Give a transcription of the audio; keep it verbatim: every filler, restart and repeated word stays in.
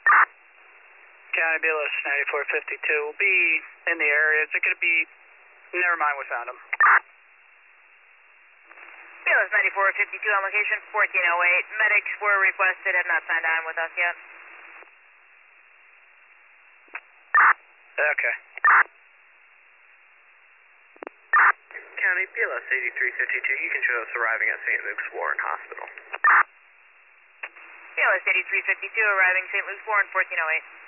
County B L S ninety-four fifty-two will be in the area. Is it going to be... Never mind, we found him. B L S ninety-four fifty-two on location, fourteen oh eight. Medics were requested, have not signed on with us yet. Okay. County B L S eighty-three fifty-two, you can show us arriving at Saint Luke's Warren Hospital. B L S eighty-three fifty-two arriving Saint Luke's Warren, fourteen oh eight.